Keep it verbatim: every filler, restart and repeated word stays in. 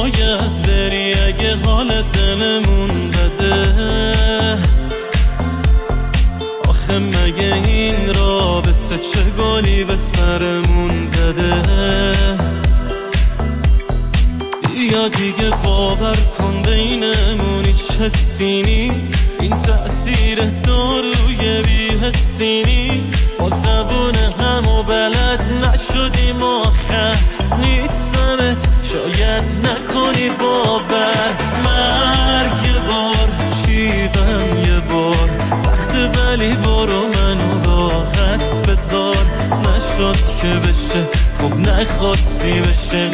باید بری اگه حال دلمون بده. آخه مگه این رابطه چه گلی به سرمون داده؟ یا دیگه باور کن بینمون هیچ حسی نیست، این تأثیر داروی بی‌حسی نیست. با زبون هم و بلد نشدیم آخر نیستمت شاید نکنی باور. مرگ یه بار شیبم یه بار وقت ولی برو منو راحت بذار. نشد که بشه خب نخواستی بشه